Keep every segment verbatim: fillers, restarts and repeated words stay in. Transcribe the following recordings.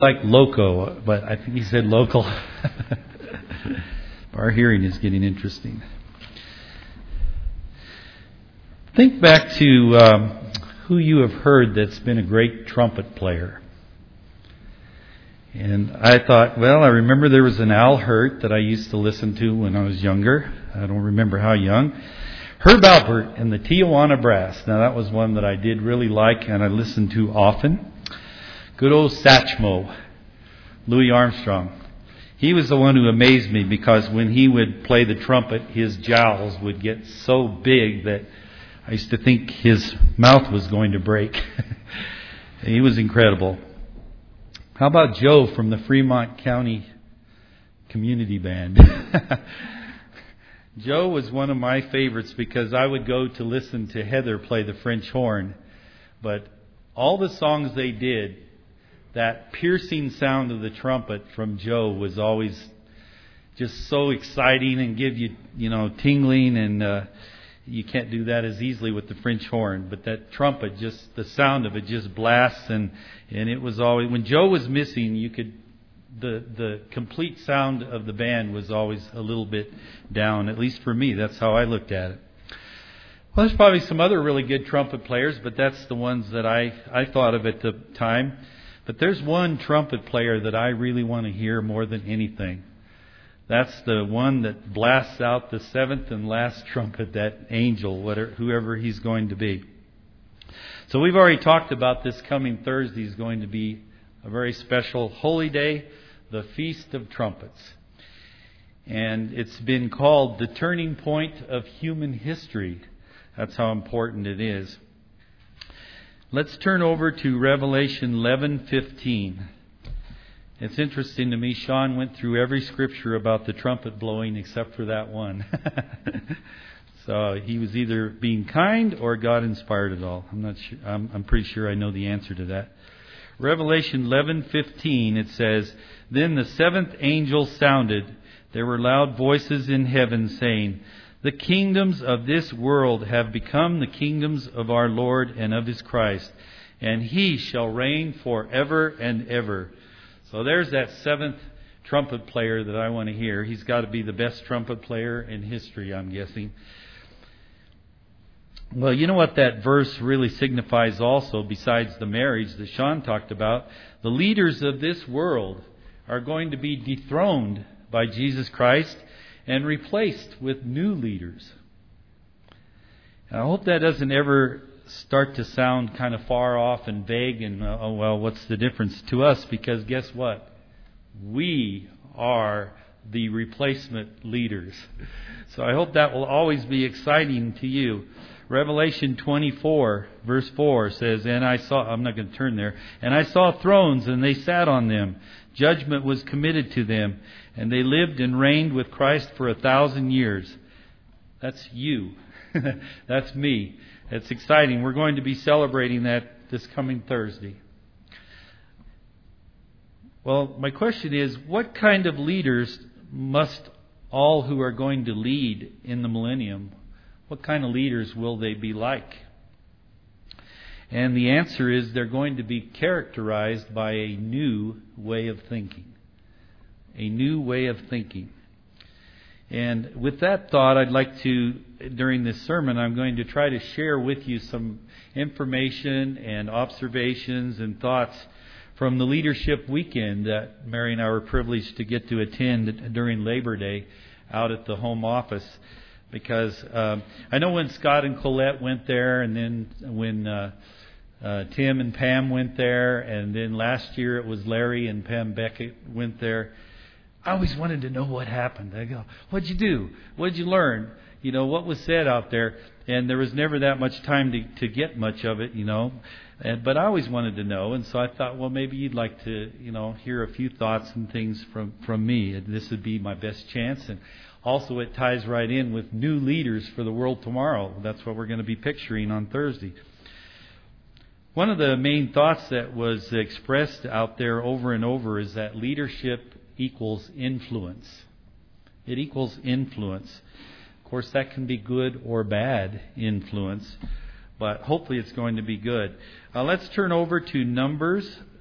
like loco, but I think he said local. Our hearing is getting interesting. Think back to um, who you have heard that's been a great trumpet player. And I thought, well, I remember there was an Al Hurt that I used to listen to when I was younger. I don't remember how young. Herb Alpert and the Tijuana Brass. Now, that was one that I did really like and I listened to often. Good old Satchmo, Louis Armstrong. He was the one who amazed me because when he would play the trumpet, his jowls would get so big that I used to think his mouth was going to break. He was incredible. How about Joe from the Fremont County Community Band? Joe was one of my favorites because I would go to listen to Heather play the French horn. But all the songs they did, that piercing sound of the trumpet from Joe was always just so exciting and give you, you know, tingling, and uh, you can't do that as easily with the French horn. But that trumpet, just the sound of it just blasts, and, and it was always, when Joe was missing, you could, the the complete sound of the band was always a little bit down, at least for me. That's how I looked at it. Well, there's probably some other really good trumpet players, but that's the ones that I, I thought of at the time. But there's one trumpet player that I really want to hear more than anything. That's the one that blasts out the seventh and last trumpet, that angel, whatever, whoever he's going to be. So we've already talked about this coming Thursday is going to be a very special holy day, the Feast of Trumpets. And it's been called the turning point of human history. That's how important it is. Let's turn over to Revelation eleven fifteen. It's interesting to me, Sean went through every scripture about the trumpet blowing except for that one. So he was either being kind or God inspired it all. I'm not sure. I'm, I'm pretty sure I know the answer to that. Revelation eleven fifteen, it says, "Then the seventh angel sounded. There were loud voices in heaven saying, 'The kingdoms of this world have become the kingdoms of our Lord and of His Christ, and He shall reign forever and ever.'" So there's that seventh trumpet player that I want to hear. He's got to be the best trumpet player in history, I'm guessing. Well, you know what that verse really signifies also, besides the marriage that Sean talked about? The leaders of this world are going to be dethroned by Jesus Christ and replaced with new leaders. And I hope that doesn't ever start to sound kind of far off and vague and, uh, oh, well, what's the difference to us? Because guess what? We are the replacement leaders. So I hope that will always be exciting to you. Revelation twenty-four, verse four says, and I saw, I'm not going to turn there, "And I saw thrones, and they sat on them. Judgment was committed to them, and they lived and reigned with Christ for a thousand years." That's you. That's me. It's exciting. We're going to be celebrating that this coming Thursday. Well, my question is, what kind of leaders must all who are going to lead in the millennium, what kind of leaders will they be like? And the answer is they're going to be characterized by a new way of thinking. A new way of thinking. And with that thought, I'd like to, during this sermon, I'm going to try to share with you some information and observations and thoughts from the leadership weekend that Mary and I were privileged to get to attend during Labor Day out at the home office. Because um, I know when Scott and Colette went there, and then when uh, uh, Tim and Pam went there, and then last year it was Larry and Pam Beckett went there, I always wanted to know what happened. I go, what'd you do? What'd you learn? You know, what was said out there? And there was never that much time to, to get much of it, you know. And, but I always wanted to know. And so I thought, well, maybe you'd like to, you know, hear a few thoughts and things from, from me. And this would be my best chance. And also, it ties right in with new leaders for the world tomorrow. That's what we're going to be picturing on Thursday. One of the main thoughts that was expressed out there over and over is that leadership equals influence. It equals influence. Of course, that can be good or bad influence, but hopefully it's going to be good. Uh, let's turn over to Numbers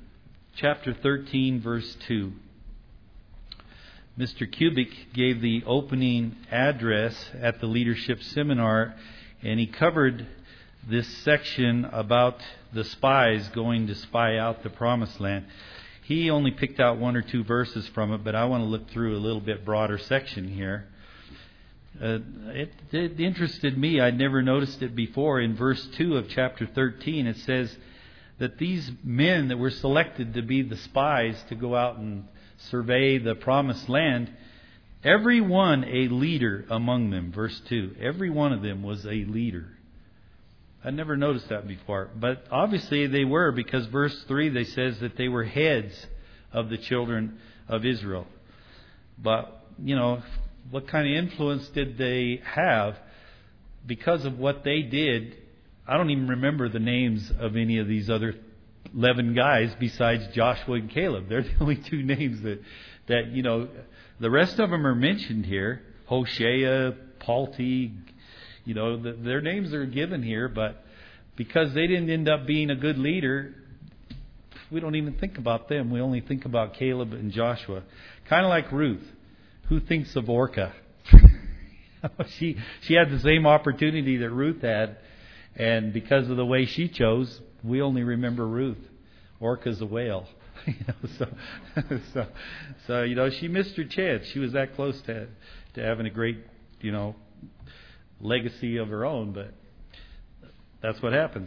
chapter thirteen, verse two. Mister Kubik gave the opening address at the leadership seminar, and he covered this section about the spies going to spy out the promised land. He only picked out one or two verses from it, but I want to look through a little bit broader section here. Uh, it, it interested me. I'd never noticed it before. In verse two of chapter thirteen, it says that these men that were selected to be the spies to go out and survey the promised land, every one a leader among them. Verse two, every one of them was a leader. I never noticed that before, but obviously they were, because verse three, they says that they were heads of the children of Israel. But, you know, what kind of influence did they have? Because of what they did, I don't even remember the names of any of these other eleven guys besides Joshua and Caleb. They're the only two names that, that you know, the rest of them are mentioned here. Hoshea, Palti, you know, the, their names are given here, but because they didn't end up being a good leader, we don't even think about them. We only think about Caleb and Joshua. Kind of like Ruth. Who thinks of Orpah? she she had the same opportunity that Ruth had, and because of the way she chose, we only remember Ruth. Orpah's a whale. you know, so, so, so you know, she missed her chance. She was that close to to having a great, you know, legacy of her own, but that's what happens.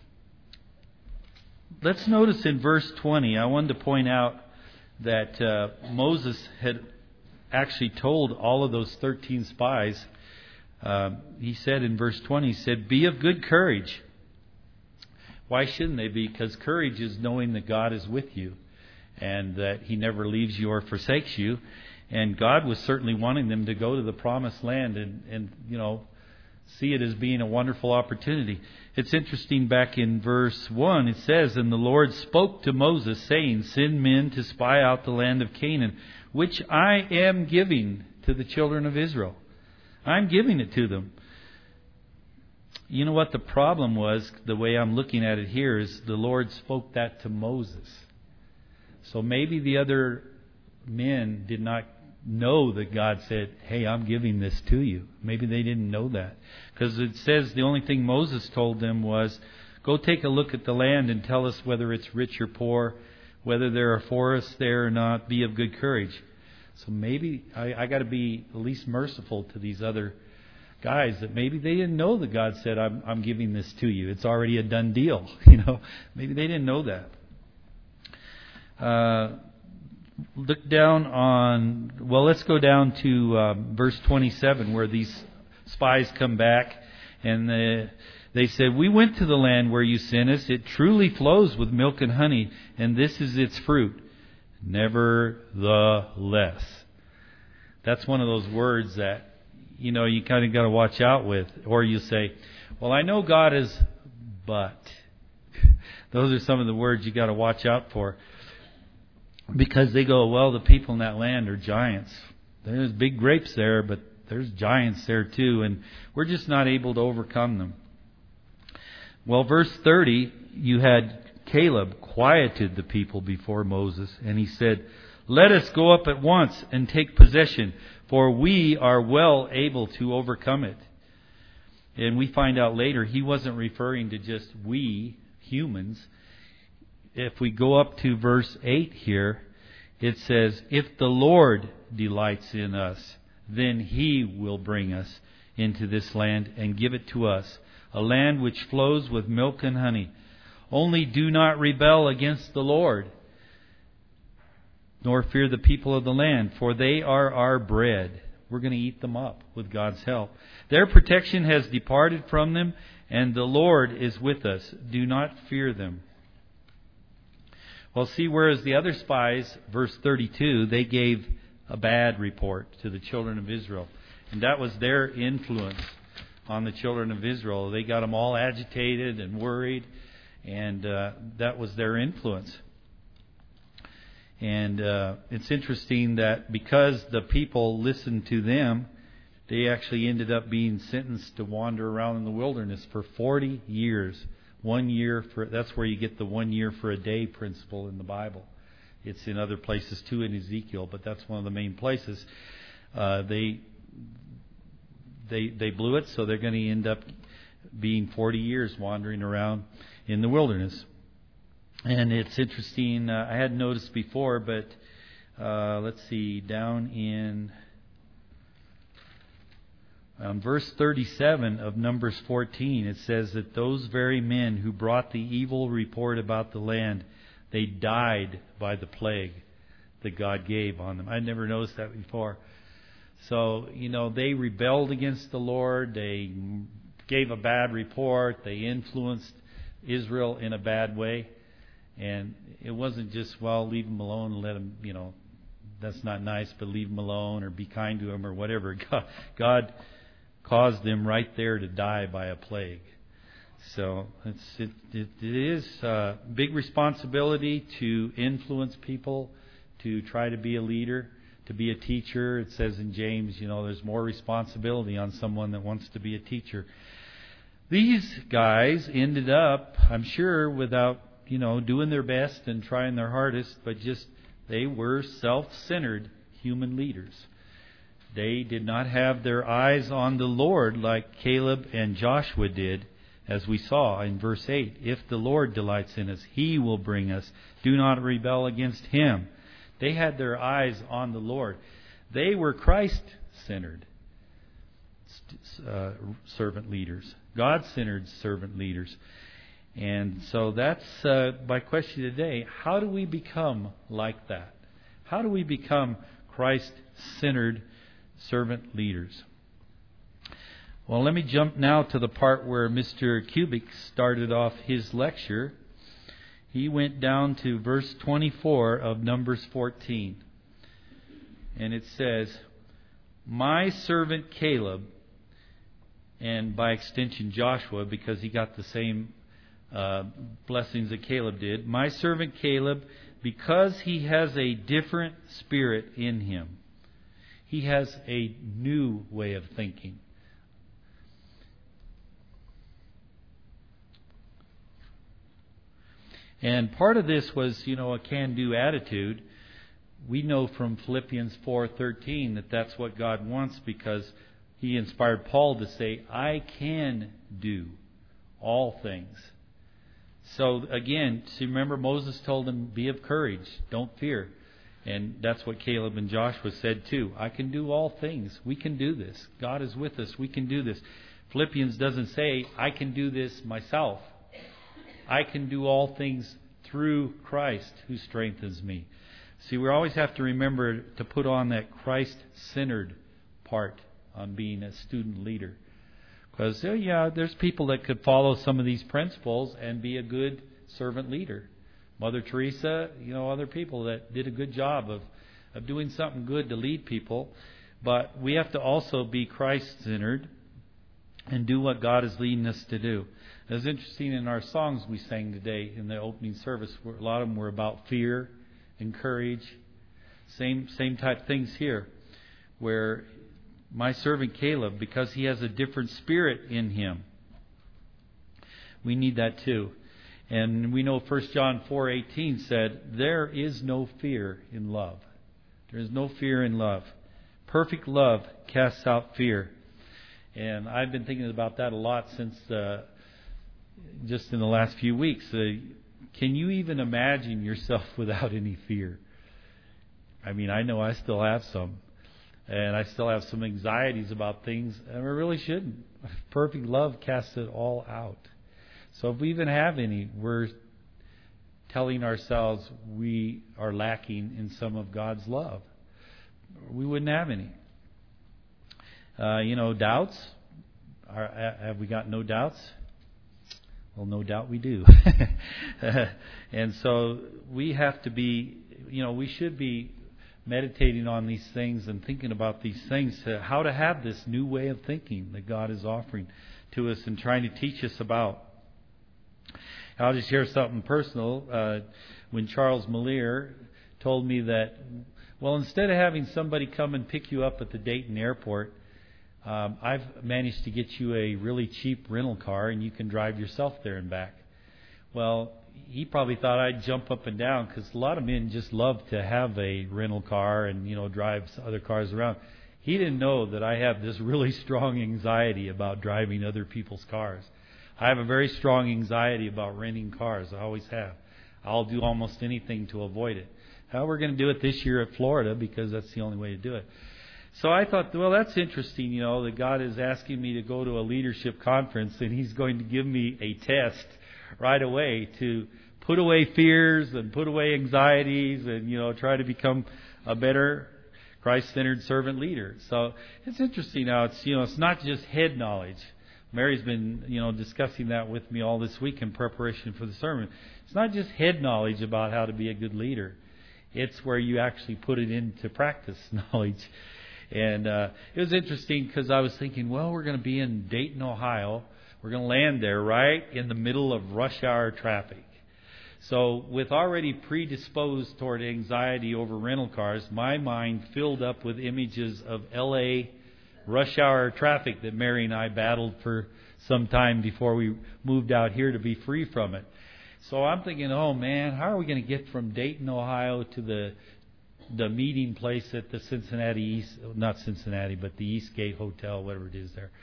Let's notice in verse twenty, I wanted to point out that uh, Moses had actually told all of those thirteen spies, uh, he said in verse twenty, he said, "Be of good courage." Why shouldn't they be? Because courage is knowing that God is with you and that He never leaves you or forsakes you. And God was certainly wanting them to go to the promised land and, and you know, see it as being a wonderful opportunity. It's interesting, back in verse one, it says, "And the Lord spoke to Moses, saying, Send men to spy out the land of Canaan, which I am giving to the children of Israel." I'm giving it to them. You know what the problem was, the way I'm looking at it here, is the Lord spoke that to Moses. So maybe the other men did not know that God said, "Hey, I'm giving this to you." Maybe they didn't know that. Because it says the only thing Moses told them was, "Go take a look at the land and tell us whether it's rich or poor, whether there are forests there or not. Be of good courage." So maybe I, I got to be at least merciful to these other guys, that maybe they didn't know that God said, I'm, I'm giving this to you. It's already a done deal. You know, maybe they didn't know that. Uh, look down on, well, let's go down to um, verse twenty-seven, where these spies come back and they, they said, "We went to the land where you sent us. It truly flows with milk and honey, and this is its fruit. Nevertheless." That's one of those words that, you know, you kind of got to watch out with. Or you say, "Well, I know God is, but." Those are some of the words you got to watch out for. Because they go, "Well, the people in that land are giants. There's big grapes there, but there's giants there too, and we're just not able to overcome them." Well, verse thirty, you had Caleb quieted the people before Moses, and he said, "Let us go up at once and take possession, for we are well able to overcome it." And we find out later he wasn't referring to just we, humans. If we go up to verse eight here, it says, "If the Lord delights in us, then He will bring us into this land and give it to us, a land which flows with milk and honey. Only do not rebel against the Lord, nor fear the people of the land, for they are our bread." We're going to eat them up with God's help. "Their protection has departed from them, and the Lord is with us. Do not fear them." Well, see, whereas the other spies, verse thirty-two, they gave a bad report to the children of Israel. And that was their influence on the children of Israel. They got them all agitated and worried, and uh, that was their influence. And uh, it's interesting that because the people listened to them, they actually ended up being sentenced to wander around in the wilderness for forty years. One year for, that's where you get the one year for a day principle in the Bible. It's in other places too in Ezekiel, but that's one of the main places. Uh, they they they blew it, so they're going to end up being forty years wandering around in the wilderness. And it's interesting. Uh, I hadn't noticed before, but uh, let's see, down in um, verse thirty-seven of Numbers fourteen, it says that those very men who brought the evil report about the land, they died by the plague that God gave on them. I'd never noticed that before. So, you know, they rebelled against the Lord. They gave a bad report. They influenced Israel in a bad way. And it wasn't just, well, leave them alone and let them, you know, that's not nice, but leave them alone or be kind to them or whatever. God, God caused them right there to die by a plague. So it's, it, it, it is a big responsibility to influence people, to try to be a leader, to be a teacher. It says in James, you know, there's more responsibility on someone that wants to be a teacher. These guys ended up, I'm sure, without, you know, doing their best and trying their hardest, but just they were self-centered human leaders. They did not have their eyes on the Lord like Caleb and Joshua did, as we saw in verse eight. If the Lord delights in us, He will bring us. Do not rebel against Him. They had their eyes on the Lord. They were Christ-centered uh, servant leaders, God-centered servant leaders. And so that's uh, my question today. How do we become like that? How do we become Christ-centered servant leaders? Well, let me jump now to the part where Mister Kubik started off his lecture. He went down to verse twenty-four of Numbers fourteen. And it says, my servant Caleb, and by extension Joshua, because he got the same uh, blessings that Caleb did. My servant Caleb, because he has a different spirit in him. He has a new way of thinking. And part of this was, you know, a can-do attitude. We know from Philippians four thirteen that that's what God wants, because He inspired Paul to say, I can do all things. So again, see, remember Moses told him, be of courage, don't fear. And that's what Caleb and Joshua said too. I can do all things. We can do this. God is with us. We can do this. Philippians doesn't say, I can do this myself. I can do all things through Christ who strengthens me. See, we always have to remember to put on that Christ-centered part on being a student leader. Because, oh yeah, there's people that could follow some of these principles and be a good servant leader. Mother Teresa, you know, other people that did a good job of, of doing something good to lead people. But we have to also be Christ-centered and do what God is leading us to do. It was interesting in our songs we sang today in the opening service, a lot of them were about fear and courage. Same same type things here, where my servant Caleb, because he has a different spirit in him. We need that too. And we know First John four eighteen said, there is no fear in love. There is no fear in love. Perfect love casts out fear. And I've been thinking about that a lot since uh, just in the last few weeks. Uh, can you even imagine yourself without any fear? I mean, I know I still have some. And I still have some anxieties about things, and I really shouldn't. Perfect love casts it all out. So if we even have any, we're telling ourselves we are lacking in some of God's love. We wouldn't have any. Uh, you know, doubts. Are, have we got no doubts? Well, no doubt we do. And so we have to be, you know, we should be meditating on these things and thinking about these things, to how to have this new way of thinking that God is offering to us and trying to teach us about. I'll just share something personal. Uh, when Charles Malier told me that, well, instead of having somebody come and pick you up at the Dayton airport, um, I've managed to get you a really cheap rental car and you can drive yourself there and back. Well, he probably thought I'd jump up and down, because a lot of men just love to have a rental car and, you know, drive other cars around. He didn't know that I have this really strong anxiety about driving other people's cars. I have a very strong anxiety about renting cars. I always have. I'll do almost anything to avoid it. How we're going to do it this year at Florida, because that's the only way to do it. So I thought, well, that's interesting, you know, that God is asking me to go to a leadership conference, and He's going to give me a test right away to put away fears and put away anxieties and, you know, try to become a better Christ-centered servant leader. So it's interesting now. It's, you know, it's not just head knowledge. Mary's been, you know, discussing that with me all this week in preparation for the sermon. It's not just head knowledge about how to be a good leader. It's where you actually put it into practice knowledge. And uh, it was interesting, because I was thinking, well, we're going to be in Dayton, Ohio. We're going to land there right in the middle of rush hour traffic. So with already predisposed toward anxiety over rental cars, my mind filled up with images of L A rush hour traffic that Mary and I battled for some time before we moved out here to be free from it. So I'm thinking, oh man, how are we going to get from Dayton, Ohio to the the meeting place at the Cincinnati East, not Cincinnati, but the Eastgate Hotel, whatever it is there.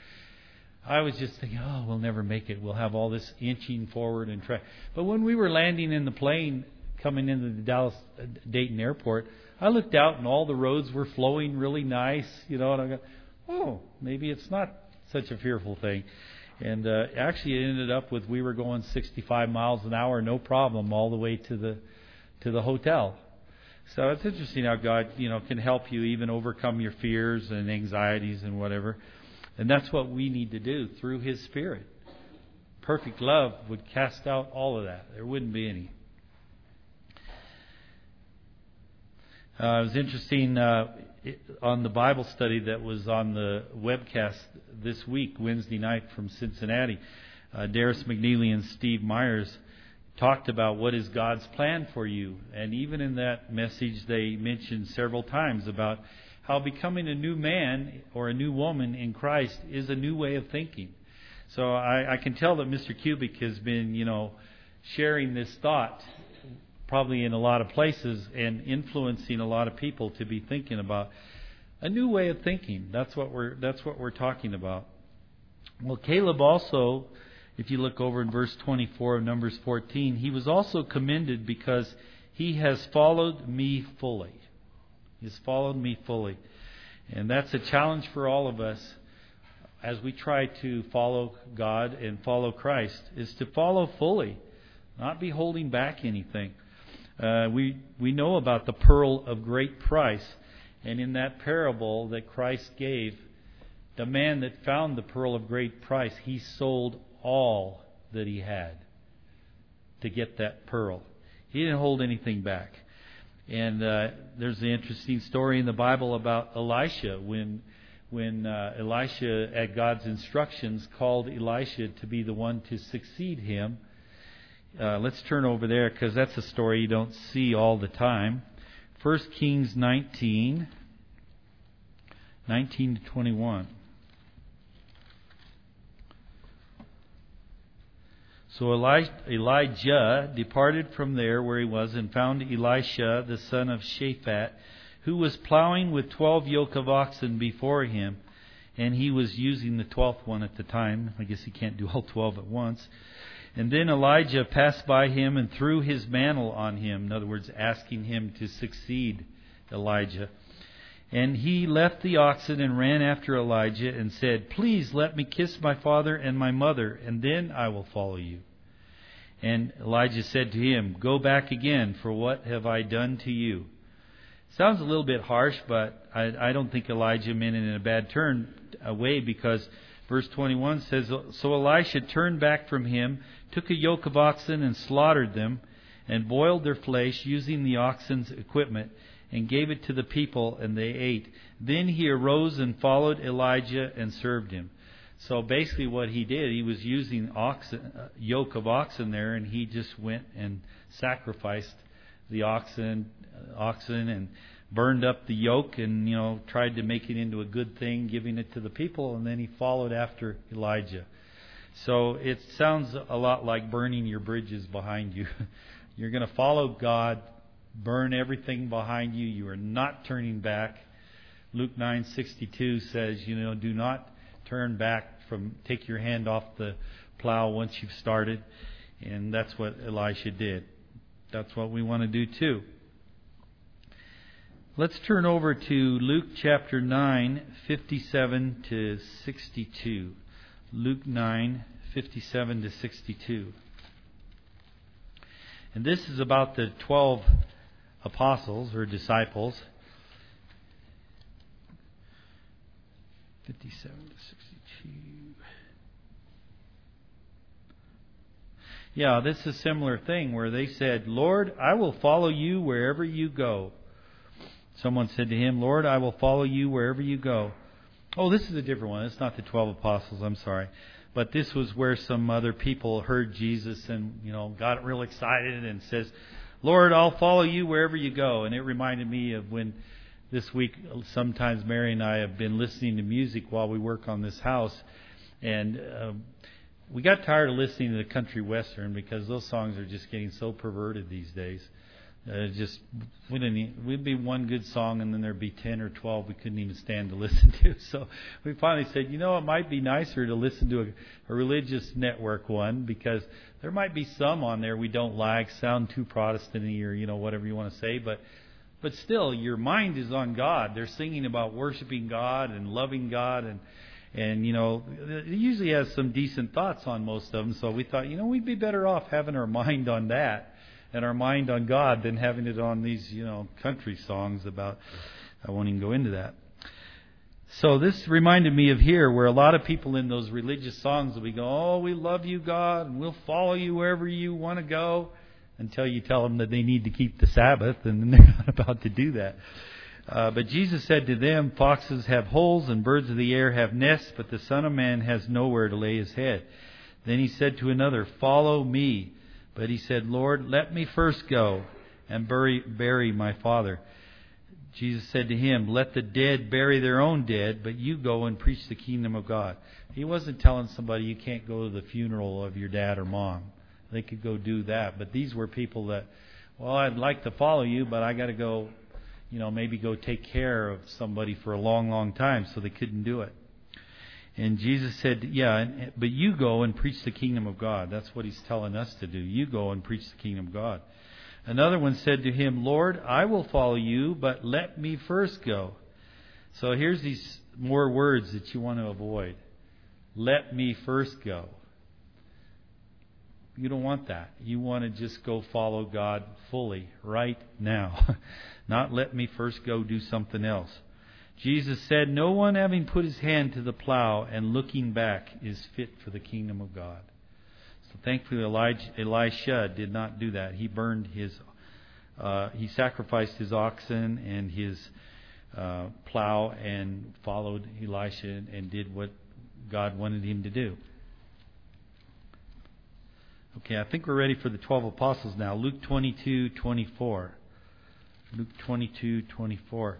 I was just thinking, oh, we'll never make it. We'll have all this inching forward and try. But when we were landing in the plane coming into the Dallas uh, Dayton airport, I looked out and all the roads were flowing really nice, you know, and I go, oh, maybe it's not such a fearful thing. And uh, actually, it ended up with we were going sixty-five miles an hour, no problem, all the way to the to the hotel. So it's interesting how God, you know, can help you even overcome your fears and anxieties and whatever. And that's what we need to do through His Spirit. Perfect love would cast out all of that. There wouldn't be any. Uh, it was interesting uh, it, on the Bible study that was on the webcast this week, Wednesday night from Cincinnati. Uh, Darius McNeely and Steve Myers talked about what is God's plan for you. And even in that message, they mentioned several times about how becoming a new man or a new woman in Christ is a new way of thinking. So I, I can tell that Mister Kubik has been, you know, sharing this thought probably in a lot of places and influencing a lot of people to be thinking about a new way of thinking. That's what we're that's what we're talking about. Well, Caleb also, if you look over in verse twenty-four of Numbers fourteen, he was also commended because he has followed me fully. He has followed me fully. And that's a challenge for all of us as we try to follow God and follow Christ, is to follow fully, not be holding back anything. Uh, we we know about the pearl of great price. And in that parable that Christ gave, the man that found the pearl of great price, he sold all that he had to get that pearl. He didn't hold anything back. And uh, there's an interesting story in the Bible about Elisha when when uh, Elisha, at God's instructions, called Elisha to be the one to succeed him. Uh, let's turn over there, because that's a story you don't see all the time. First Kings nineteen, nineteen to twenty-one. So Elijah departed from there where he was and found Elisha, the son of Shaphat, who was plowing with twelve yoke of oxen before him. And he was using the twelfth one at the time. I guess he can't do all twelve at once. And then Elijah passed by him and threw his mantle on him. In other words, asking him to succeed Elijah. And he left the oxen and ran after Elijah and said, "Please let me kiss my father and my mother, and then I will follow you." And Elijah said to him, "Go back again, for what have I done to you?" Sounds a little bit harsh, but I, I don't think Elijah meant it in a bad turn away, because verse twenty-one says, "So Elisha turned back from him, took a yoke of oxen and slaughtered them, and boiled their flesh using the oxen's equipment, and gave it to the people, and they ate. Then he arose and followed Elijah and served him." So basically what he did, he was using oxen, uh, yoke of oxen there, and he just went and sacrificed the oxen, uh, oxen and burned up the yoke and, you know, tried to make it into a good thing, giving it to the people, and then he followed after Elijah. So it sounds a lot like burning your bridges behind you. You're going to follow God, burn everything behind you. You are not turning back. Luke nine sixty-two says, you know, do not turn back from, take your hand off the plow once you've started. And that's what Elisha did. That's what we want to do too. Let's turn over to Luke chapter nine, fifty-seven to sixty-two. Luke nine, fifty-seven to sixty-two. And this is about the twelve apostles or disciples. fifty-seven to sixty-two. Yeah, this is a similar thing where they said, Lord, I will follow you wherever you go. Someone said to him, Lord, I will follow you wherever you go. Oh, this is a different one. It's not the twelve apostles, I'm sorry. But this was where some other people heard Jesus and, you know, got real excited and says, Lord, I'll follow you wherever you go. And it reminded me of when this week, sometimes Mary and I have been listening to music while we work on this house. And uh, we got tired of listening to the country western because those songs are just getting so perverted these days. Uh, just we didn't. Even, we'd be one good song, and then there'd be ten or twelve we couldn't even stand to listen to. So we finally said, you know, it might be nicer to listen to a, a religious network one because there might be some on there we don't like, sound too Protestant-y, or you know whatever you want to say, but but still, your mind is on God. They're singing about worshiping God and loving God, and and you know it usually has some decent thoughts on most of them. So we thought, you know, we'd be better off having our mind on that and our mind on God than having it on these, you know, country songs about, I won't even go into that. So this reminded me of here where a lot of people in those religious songs will be go, oh, we love you, God, and we'll follow you wherever you want to go, until you tell them that they need to keep the Sabbath, and then they're not about to do that. Uh, but Jesus said to them, foxes have holes and birds of the air have nests, but the Son of Man has nowhere to lay his head. Then he said to another, follow me. But he said, Lord, let me first go and bury, bury my father. Jesus said to him, let the dead bury their own dead, but you go and preach the kingdom of God. He wasn't telling somebody you can't go to the funeral of your dad or mom. They could go do that. But these were people that, well, I'd like to follow you, but I got to go, you know, maybe go take care of somebody for a long, long time, so they couldn't do it. And Jesus said, yeah, but you go and preach the kingdom of God. That's what he's telling us to do. You go and preach the kingdom of God. Another one said to him, Lord, I will follow you, but let me first go. So here's these more words that you want to avoid. Let me first go. You don't want that. You want to just go follow God fully right now. Not let me first go do something else. Jesus said, no one having put his hand to the plow and looking back is fit for the kingdom of God. So thankfully Elijah, Elisha did not do that. He burned his, uh, he sacrificed his oxen and his uh, plow and followed Elisha and did what God wanted him to do. Okay, I think we're ready for the twelve apostles now. Luke twenty-two twenty-four. Luke twenty-two twenty-four.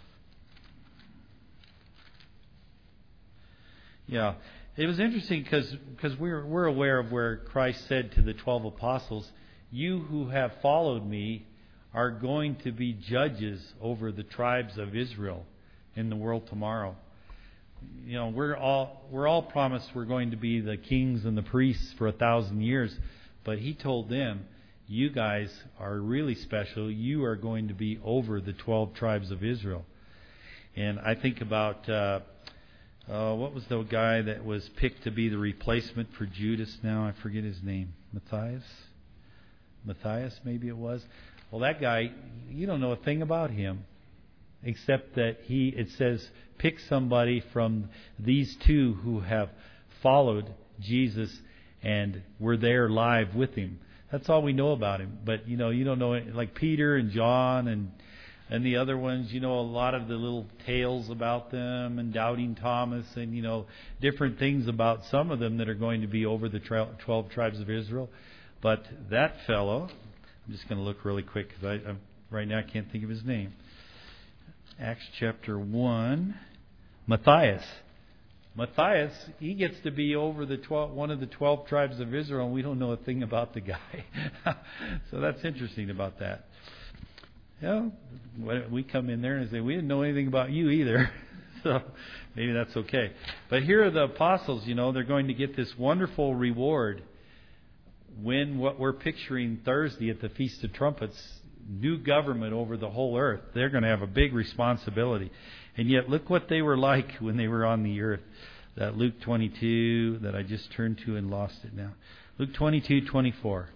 Yeah, it was interesting because because we're we're aware of where Christ said to the twelve apostles, "You who have followed me are going to be judges over the tribes of Israel in the world tomorrow." You know, we're all we're all promised we're going to be the kings and the priests for a thousand years, but he told them, "You guys are really special. You are going to be over the twelve tribes of Israel." And I think about. Uh, Uh, what was the guy that was picked to be the replacement for Judas now? I forget his name. Matthias? Matthias, maybe it was. Well, that guy, you don't know a thing about him. Except that he, it says, pick somebody from these two who have followed Jesus and were there live with him. That's all we know about him. But, you know, you don't know, like Peter and John and And the other ones, you know, a lot of the little tales about them and Doubting Thomas and, you know, different things about some of them that are going to be over the twelve tribes of Israel. But that fellow, I'm just going to look really quick because I, I right now I can't think of his name. Acts chapter one, Matthias. Matthias, he gets to be over the twelve, one of the twelve tribes of Israel, and we don't know a thing about the guy. So that's interesting about that. You know, we come in there and say, we didn't know anything about you either. So maybe that's okay. But here are the apostles, you know, they're going to get this wonderful reward when what we're picturing Thursday at the Feast of Trumpets, new government over the whole earth. They're going to have a big responsibility. And yet look what they were like when they were on the earth. That Luke twenty-two that I just turned to and lost it now. Luke twenty-two twenty-four.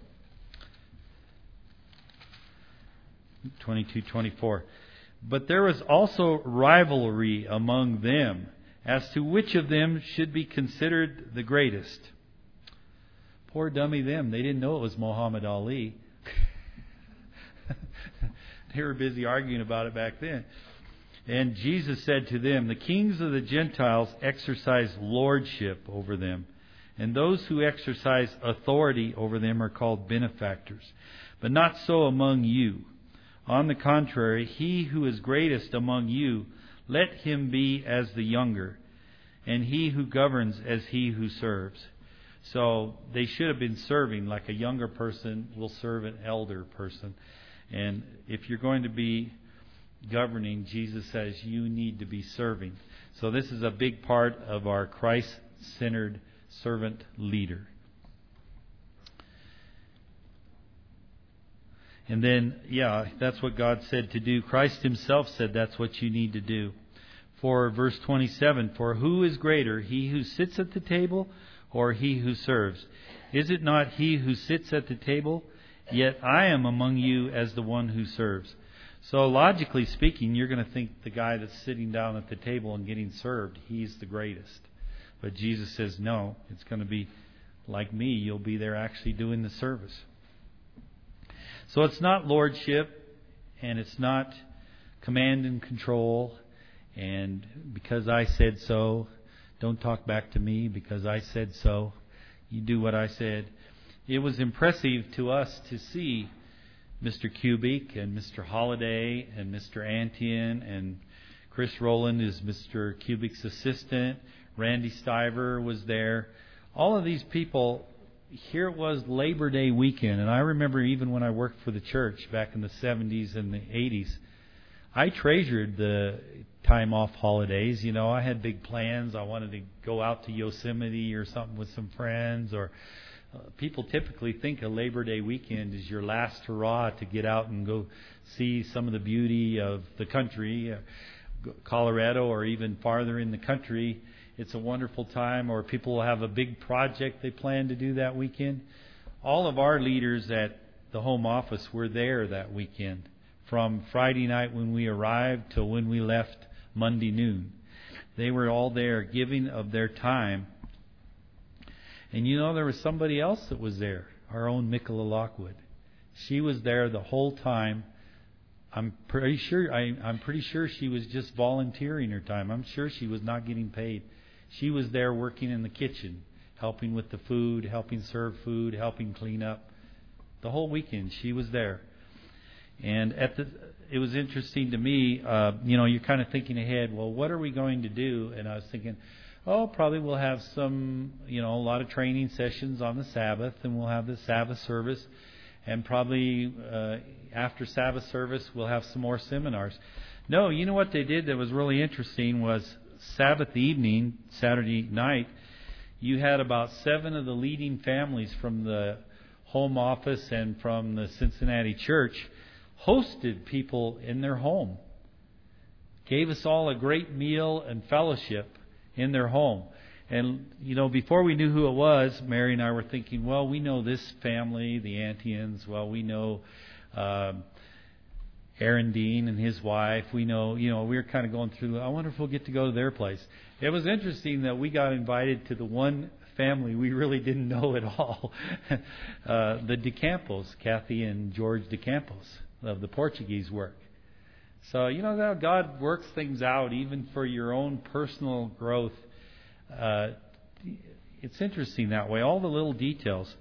twenty-two twenty-four. But there was also rivalry among them as to which of them should be considered the greatest. Poor dummy them. They didn't know it was Muhammad Ali. They were busy arguing about it back then. And Jesus said to them, the kings of the Gentiles exercise lordship over them, and those who exercise authority over them are called benefactors. But not so among you. On the contrary, he who is greatest among you, let him be as the younger, and he who governs as he who serves. So they should have been serving, like a younger person will serve an elder person. And if you're going to be governing, Jesus says you need to be serving. So this is a big part of our Christ-centered servant leader. And then, yeah, that's what God said to do. Christ himself said that's what you need to do. For verse twenty-seven, for who is greater, he who sits at the table or he who serves? Is it not he who sits at the table? Yet I am among you as the one who serves. So logically speaking, you're going to think the guy that's sitting down at the table and getting served, he's the greatest. But Jesus says, no, it's going to be like me. You'll be there actually doing the service. So it's not lordship, and it's not command and control, and because I said so, don't talk back to me because I said so. You do what I said. It was impressive to us to see Mister Kubik and Mister Holliday and Mister Antian and Chris Rowland is Mister Kubik's assistant. Randy Stiver was there. All of these people, here it was Labor Day weekend. And I remember even when I worked for the church back in the seventies and the eighties, I treasured the time off holidays. You know, I had big plans. I wanted to go out to Yosemite or something with some friends. Or uh, people typically think a Labor Day weekend is your last hurrah to get out and go see some of the beauty of the country, uh, Colorado or even farther in the country. It's a wonderful time. Or people will have a big project they plan to do that weekend. All of our leaders at the home office were there that weekend, from Friday night when we arrived till when we left Monday noon. They were all there giving of their time. And you know, there was somebody else that was there, our own Nicola Lockwood. She was there the whole time. I'm pretty sure I, I'm pretty sure she was just volunteering her time. I'm sure she was not getting paid. She was there working in the kitchen, helping with the food, helping serve food, helping clean up. The whole weekend she was there. And at the, it was interesting to me, uh, you know, you're kind of thinking ahead, well, what are we going to do? And I was thinking, oh, probably we'll have some, you know, a lot of training sessions on the Sabbath, and we'll have the Sabbath service. And probably uh, after Sabbath service, we'll have some more seminars. No, you know what they did that was really interesting was Sabbath evening, Saturday night, you had about seven of the leading families from the home office and from the Cincinnati church hosted people in their home. Gave us all a great meal and fellowship in their home. And, you know, before we knew who it was, Mary and I were thinking, well, we know this family, the Antians. Well, we know um, Aaron Dean and his wife. We know, you know, we were kind of going through, I wonder if we'll get to go to their place. It was interesting that we got invited to the one family we really didn't know at all. uh, the DeCampos, Kathy and George DeCampos of the Portuguese work. So, you know, how God works things out even for your own personal growth. Uh, it's interesting that way, all the little details.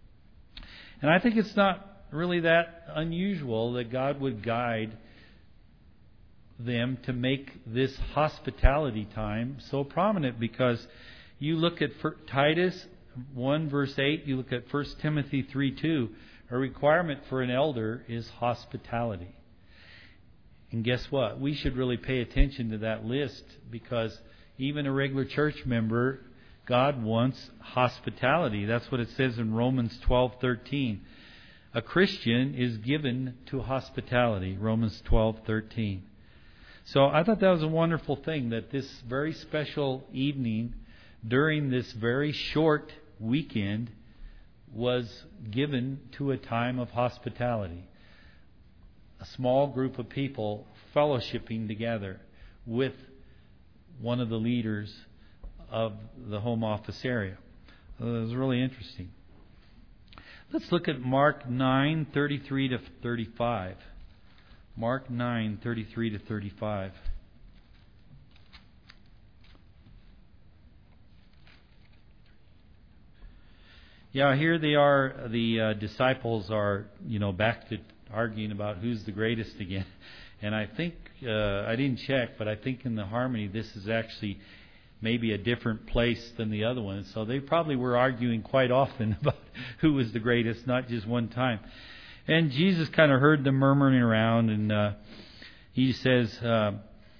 And I think it's not really that unusual that God would guide them to make this hospitality time so prominent, because you look at Titus one verse eight, you look at First Timothy three two, a requirement for an elder is hospitality. And guess what? We should really pay attention to that list, because even a regular church member, God wants hospitality. That's what it says in Romans twelve thirteen. A Christian is given to hospitality, Romans twelve thirteen. So I thought that was a wonderful thing, that this very special evening during this very short weekend was given to a time of hospitality. A small group of people fellowshipping together with one of the leaders of the home office area. It was really interesting. Let's look at Mark nine thirty-three to thirty-five. Mark nine thirty-three to thirty-five. Yeah, here they are. The uh, disciples are, you know, back to arguing about who's the greatest again. And I think, uh, I didn't check, but I think in the harmony, this is actually maybe a different place than the other one. So they probably were arguing quite often about who was the greatest, not just one time. And Jesus kind of heard them murmuring around, and uh, he says, uh,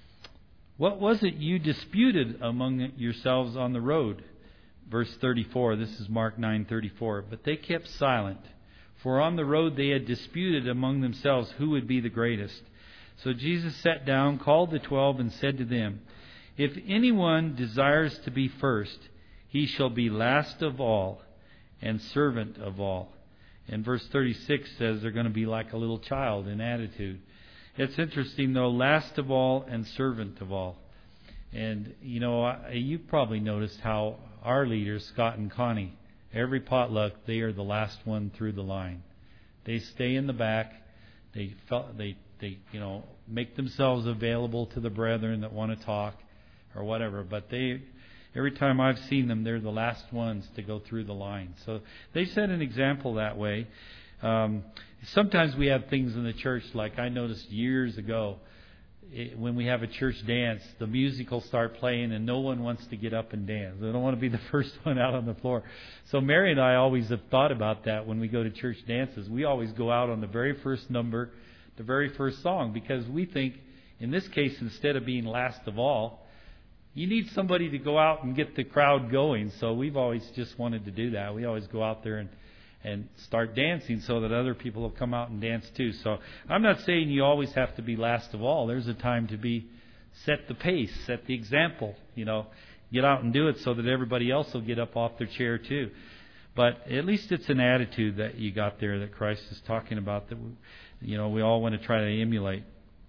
what was it you disputed among yourselves on the road? Verse thirty-four, this is Mark nine thirty-four. But they kept silent, for on the road they had disputed among themselves who would be the greatest. So Jesus sat down, called the twelve, and said to them, if anyone desires to be first, he shall be last of all and servant of all. And verse thirty-six says they're going to be like a little child in attitude. It's interesting, though, last of all and servant of all. And, you know, you probably noticed how our leaders, Scott and Connie, every potluck, they are the last one through the line. They stay in the back. They, they, they, you know, make themselves available to the brethren that want to talk or whatever. But they, every time I've seen them, they're the last ones to go through the line. So they set an example that way. Um, sometimes we have things in the church, like I noticed years ago, it, when we have a church dance, the music will start playing and no one wants to get up and dance. They don't want to be the first one out on the floor. So Mary and I always have thought about that when we go to church dances. We always go out on the very first number, the very first song, because we think, in this case, instead of being last of all, you need somebody to go out and get the crowd going. So we've always just wanted to do that. We always go out there and and start dancing so that other people will come out and dance too. So I'm not saying you always have to be last of all. There's a time to be, set the pace, set the example, you know, get out and do it so that everybody else will get up off their chair too. But at least it's an attitude that you got there that Christ is talking about, that, you know, we all want to try to emulate.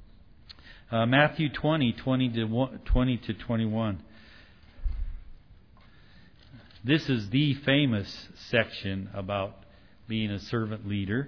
Uh, Matthew twenty, twenty to twenty-one. This is the famous section about being a servant leader.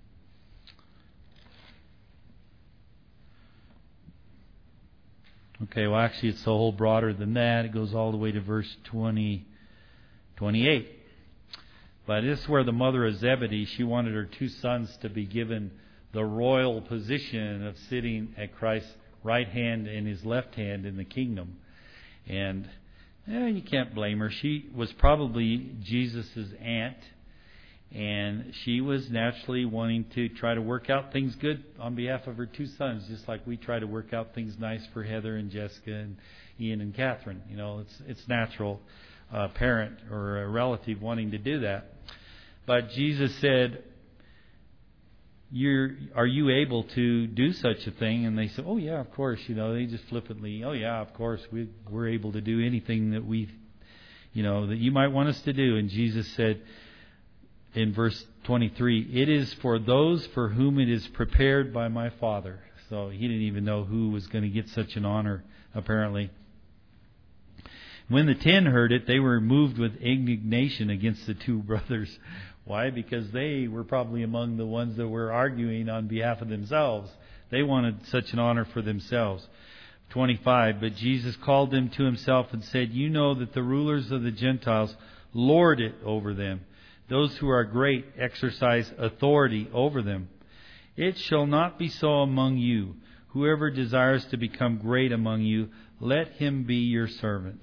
Okay, well actually it's a whole broader than that. It goes all the way to verse twenty, twenty-eight. But this is where the mother of Zebedee, she wanted her two sons to be given the royal position of sitting at Christ's right hand and his left hand in the kingdom. And eh, you can't blame her. She was probably Jesus' aunt, and she was naturally wanting to try to work out things good on behalf of her two sons, just like we try to work out things nice for Heather and Jessica and Ian and Catherine. You know, it's it's natural, a uh, parent or a relative wanting to do that. But Jesus said, You're, are you able to do such a thing? And they said, oh yeah, of course. You know, they just flippantly, oh yeah, of course, we, we're able to do anything that we, you know, that you might want us to do. And Jesus said in verse twenty-three, it is for those for whom it is prepared by my Father. So he didn't even know who was going to get such an honor, apparently. When the ten heard it, they were moved with indignation against the two brothers. Why? Because they were probably among the ones that were arguing on behalf of themselves. They wanted such an honor for themselves. twenty-five, but Jesus called them to himself and said, you know that the rulers of the Gentiles lord it over them. Those who are great exercise authority over them. It shall not be so among you. Whoever desires to become great among you, let him be your servant.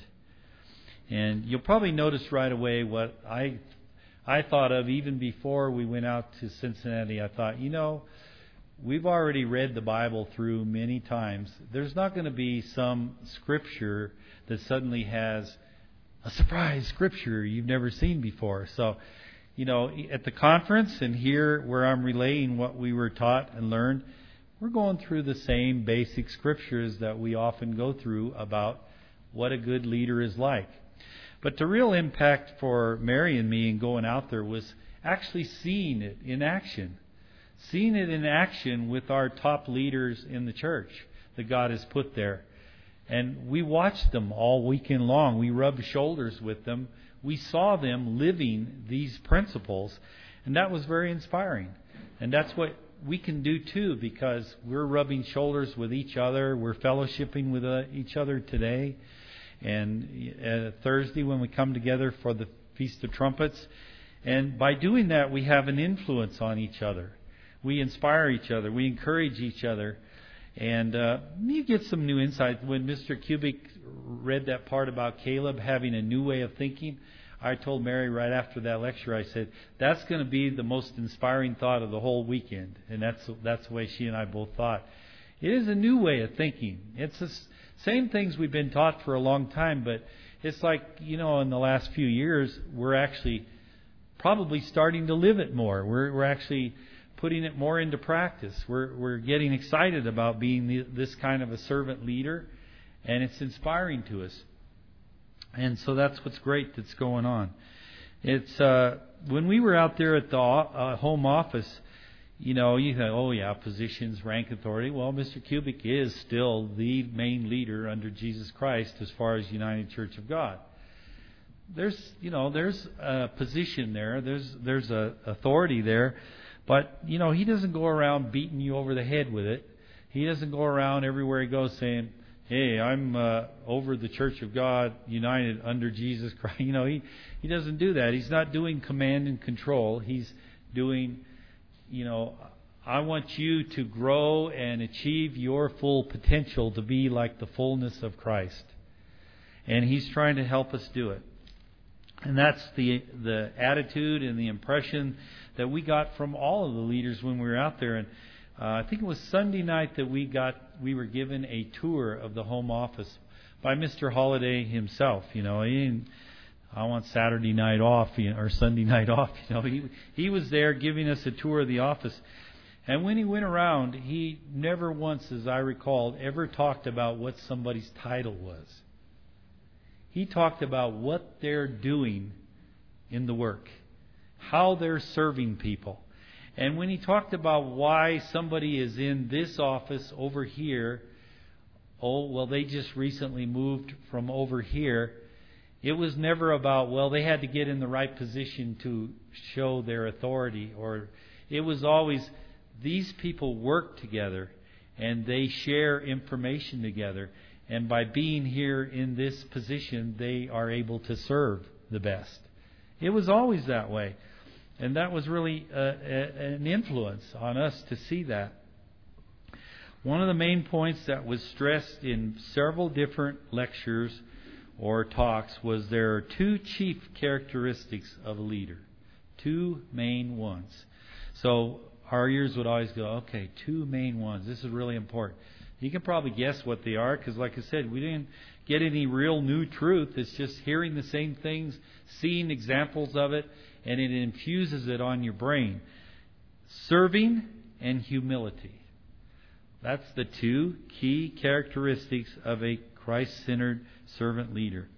And you'll probably notice right away what I I thought of even before we went out to Cincinnati. I thought, you know, we've already read the Bible through many times. There's not going to be some scripture that suddenly has a surprise scripture you've never seen before. So, you know, at the conference and here where I'm relaying what we were taught and learned, we're going through the same basic scriptures that we often go through about what a good leader is like. But the real impact for Mary and me in going out there was actually seeing it in action. Seeing it in action with our top leaders in the church that God has put there. And we watched them all weekend long. We rubbed shoulders with them. We saw them living these principles. And that was very inspiring. And that's what we can do too, because we're rubbing shoulders with each other. We're fellowshipping with uh, each other today. And uh, Thursday when we come together for the Feast of Trumpets. And by doing that, we have an influence on each other. We inspire each other. We encourage each other. And uh, you get some new insight. When Mister Kubik read that part about Caleb having a new way of thinking, I told Mary right after that lecture, I said, that's going to be the most inspiring thought of the whole weekend. And that's that's the way she and I both thought. It is a new way of thinking. It's the same things we've been taught for a long time, but it's like, you know, in the last few years, we're actually probably starting to live it more. We're we're actually putting it more into practice. We're we're getting excited about being the, this kind of a servant leader, and it's inspiring to us. And so that's what's great that's going on. It's uh, when we were out there at the uh, home office, you know, you think, oh yeah, positions, rank, authority. Well, Mister Kubik is still the main leader under Jesus Christ as far as United Church of God. There's, you know, there's a position there. There's there's a authority there. But, you know, he doesn't go around beating you over the head with it. He doesn't go around everywhere he goes saying, hey, I'm uh, over the Church of God United under Jesus Christ. You know, he, he doesn't do that. He's not doing command and control. He's doing, you know, I want you to grow and achieve your full potential to be like the fullness of Christ. And he's trying to help us do it. And that's the the attitude and the impression that we got from all of the leaders when we were out there. And uh, I think it was Sunday night that we got we were given a tour of the home office by Mister Holliday himself. You know, he didn't, I want Saturday night off, you know, or Sunday night off. You know, he he was there giving us a tour of the office. And when he went around, he never once, as I recalled, ever talked about what somebody's title was. He talked about what they're doing in the work, how they're serving people. And when he talked about why somebody is in this office over here, oh, well, they just recently moved from over here, it was never about, well, they had to get in the right position to show their authority. Or it was always, these people work together and they share information together. And by being here in this position, they are able to serve the best. It was always that way. And that was really uh, a, an influence on us to see that. One of the main points that was stressed in several different lectures or talks was there are two chief characteristics of a leader. Two main ones. So our ears would always go, okay, two main ones. This is really important. You can probably guess what they are because, like I said, we didn't get any real new truth. It's just hearing the same things, seeing examples of it, and it infuses it on your brain. Serving and humility. That's the two key characteristics of a Christ-centered servant leader.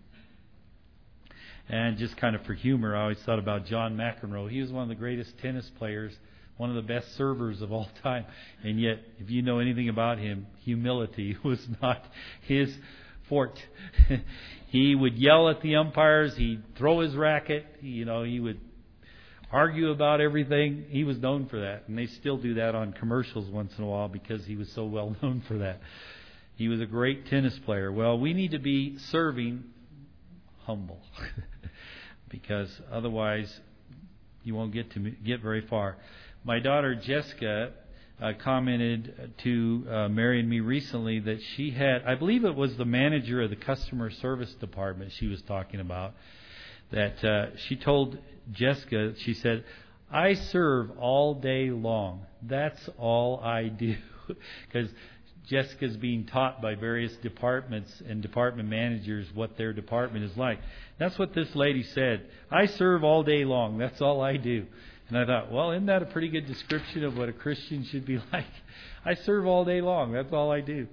And just kind of for humor, I always thought about John McEnroe. He was one of the greatest tennis players, one of the best servers of all time. And yet, if you know anything about him, humility was not his forte. He would yell at the umpires. He'd throw his racket. You know, he would argue about everything. He was known for that. And they still do that on commercials once in a while because he was so well known for that. He was a great tennis player. Well, we need to be serving humble because otherwise you won't get to get very far. My daughter Jessica uh, commented to uh, Mary and me recently that she had, I believe it was the manager of the customer service department she was talking about, that uh, she told Jessica, she said, I serve all day long. That's all I do. Because Jessica's being taught by various departments and department managers what their department is like. That's what this lady said. I serve all day long. That's all I do. And I thought, well, isn't that a pretty good description of what a Christian should be like? I serve all day long. That's all I do.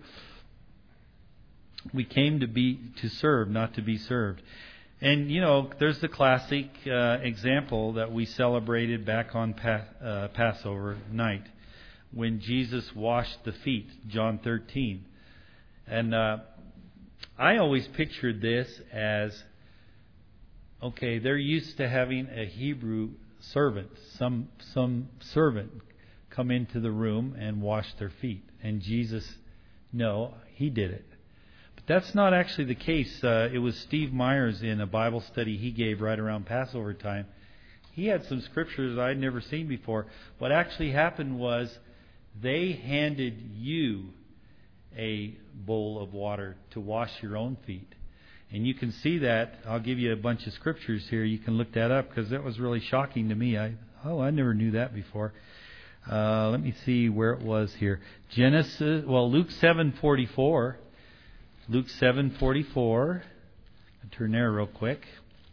We came to be to serve, not to be served. And, you know, there's the classic uh, example that we celebrated back on pa- uh, Passover night when Jesus washed the feet, John thirteen. And uh, I always pictured this as, okay, they're used to having a Hebrew servant, some some servant come into the room and wash their feet. And Jesus, no, He did it. But that's not actually the case. Uh, it was Steve Myers in a Bible study he gave right around Passover time. He had some scriptures I'd never seen before. What actually happened was they handed you a bowl of water to wash your own feet. And you can see that. I'll give you a bunch of scriptures here. You can look that up because that was really shocking to me. I oh, I never knew that before. Uh, let me see where it was here. Genesis, well, Luke seven forty-four. Luke seven forty-four. I'll turn there real quick.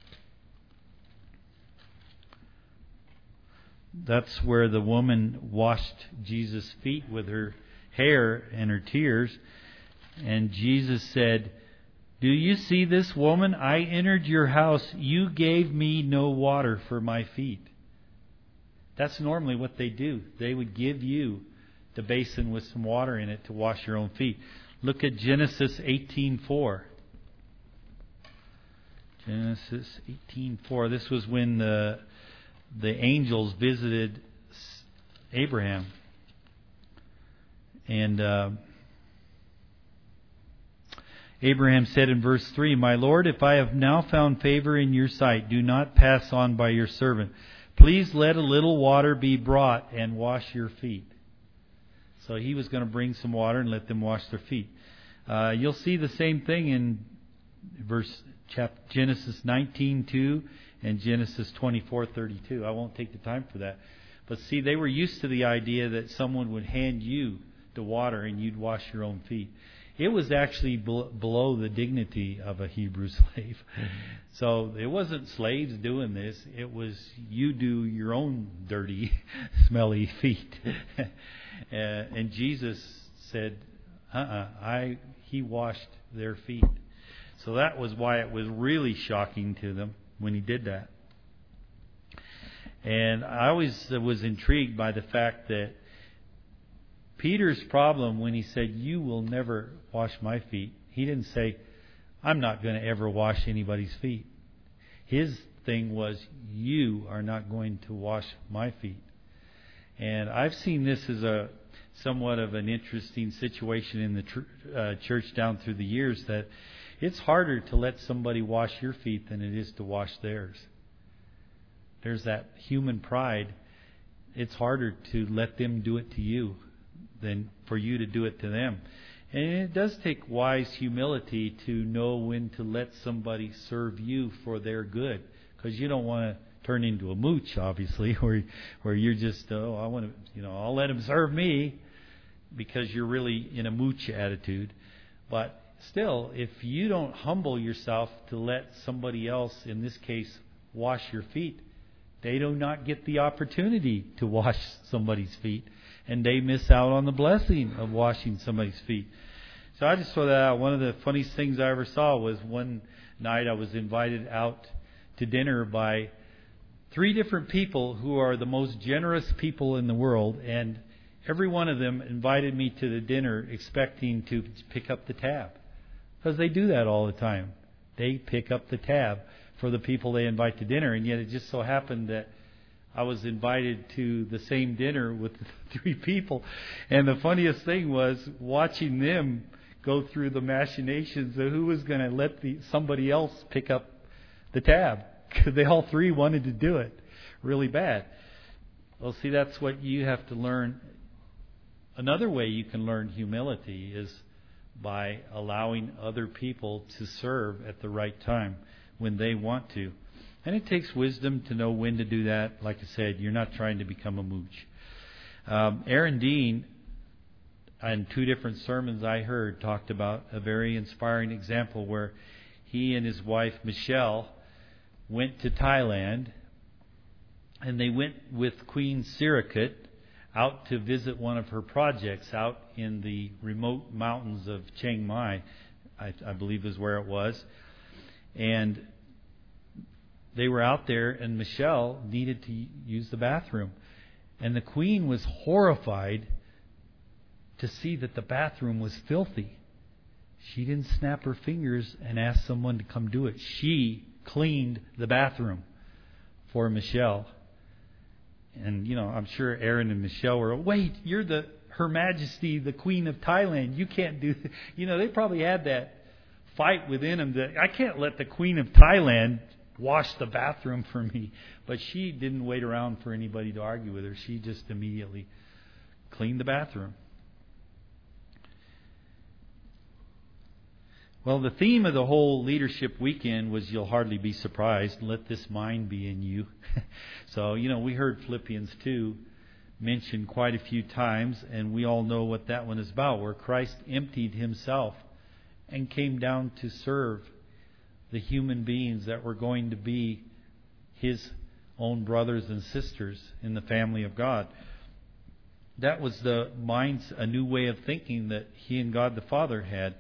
That's where the woman washed Jesus' feet with her hair and her tears. And Jesus said, do you see this woman? I entered your house. You gave me no water for my feet. That's normally what they do. They would give you the basin with some water in it to wash your own feet. Look at Genesis eighteen four. Genesis eighteen four. This was when the the angels visited Abraham. And uh, Abraham said in verse three, my Lord, if I have now found favor in your sight, do not pass on by your servant. Please let a little water be brought and wash your feet. So he was going to bring some water and let them wash their feet. Uh, you'll see the same thing in verse chapter Genesis nineteen two and Genesis twenty-four thirty-two. I won't take the time for that. But see, they were used to the idea that someone would hand you the water and you'd wash your own feet. It was actually below the dignity of a Hebrew slave. So it wasn't slaves doing this. It was you do your own dirty, smelly feet. uh, and Jesus said, uh-uh, I, he washed their feet. So that was why it was really shocking to them when he did that. And I always was intrigued by the fact that Peter's problem when he said, you will never wash my feet, he didn't say, I'm not going to ever wash anybody's feet. His thing was, you are not going to wash my feet. And I've seen this as a somewhat of an interesting situation in the tr- uh, church down through the years, that it's harder to let somebody wash your feet than it is to wash theirs. There's that human pride. It's harder to let them do it to you than for you to do it to them. And it does take wise humility to know when to let somebody serve you for their good, because you don't want to turn into a mooch, obviously, where where you're just, oh, I want to, you know, I'll let him serve me, because you're really in a mooch attitude. But still, if you don't humble yourself to let somebody else, in this case, wash your feet, they do not get the opportunity to wash somebody's feet, and they miss out on the blessing of washing somebody's feet. So I just throw that out. One of the funniest things I ever saw was one night I was invited out to dinner by three different people who are the most generous people in the world, and every one of them invited me to the dinner expecting to pick up the tab, because they do that all the time. They pick up the tab for the people they invite to dinner, and yet it just so happened that I was invited to the same dinner with the three people. And the funniest thing was watching them go through the machinations of who was going to let the somebody else pick up the tab, because they all three wanted to do it really bad. Well, see, that's what you have to learn Another way you can learn humility is by allowing other people to serve at the right time when they want to. And it takes wisdom to know when to do that. Like I said, you're not trying to become a mooch. Um, Aaron Dean, in two different sermons I heard, talked about a very inspiring example where he and his wife, Michelle, went to Thailand, and they went with Queen Sirikit out to visit one of her projects out in the remote mountains of Chiang Mai, I, I believe is where it was. And they were out there, and Michelle needed to use the bathroom. And the Queen was horrified to see that the bathroom was filthy. She didn't snap her fingers and ask someone to come do it. She cleaned the bathroom for Michelle. And, you know, I'm sure Aaron and Michelle were, wait, you're the Her Majesty, the Queen of Thailand. You can't do that. You know, they probably had that fight within them that I can't let the Queen of Thailand wash the bathroom for me. But she didn't wait around for anybody to argue with her. She just immediately cleaned the bathroom. Well, the theme of the whole leadership weekend was you'll hardly be surprised. Let this mind be in you. So, you know, we heard Philippians two mentioned quite a few times, and we all know what that one is about, where Christ emptied himself and came down to serve the human beings that were going to be his own brothers and sisters in the family of God. That was the mind's a new way of thinking that he and God the Father had.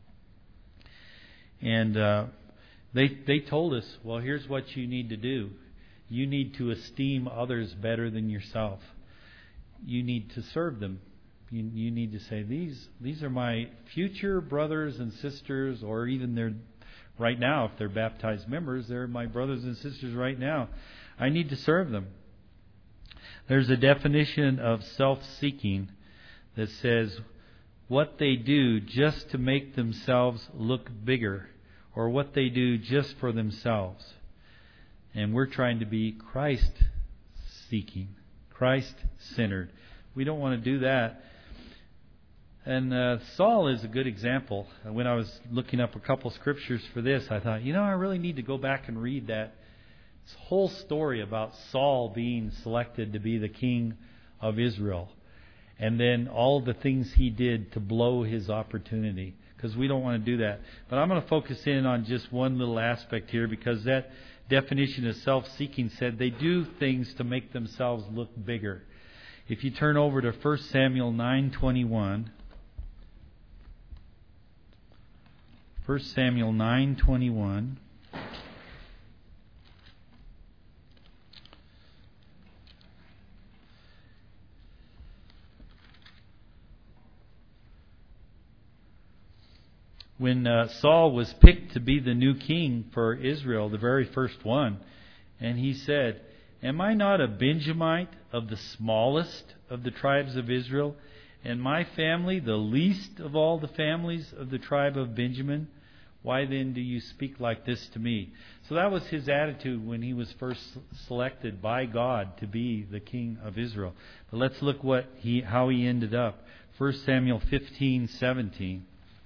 And uh, they they told us, well, here's what you need to do. You need to esteem others better than yourself. You need to serve them. You, you need to say, these these are my future brothers and sisters, or even their right now, if they're baptized members, they're my brothers and sisters right now. I need to serve them. There's a definition of self-seeking that says what they do just to make themselves look bigger, or what they do just for themselves. And we're trying to be Christ-seeking, Christ-centered. We don't want to do that. And uh, Saul is a good example. When I was looking up a couple scriptures for this, I thought, you know, I really need to go back and read that whole story about Saul being selected to be the king of Israel. And then all the things he did to blow his opportunity. Because we don't want to do that. But I'm going to focus in on just one little aspect here, because that definition of self-seeking said they do things to make themselves look bigger. If you turn over to First Samuel nine twenty-one. First Samuel nine twenty-one. When uh, Saul was picked to be the new king for Israel, the very first one, and he said, "Am I not a Benjamite of the smallest of the tribes of Israel, and my family the least of all the families of the tribe of Benjamin? Why then do you speak like this to me?" So that was his attitude when he was first selected by God to be the king of Israel. But let's look what he how he ended up. First Samuel fifteen seventeen.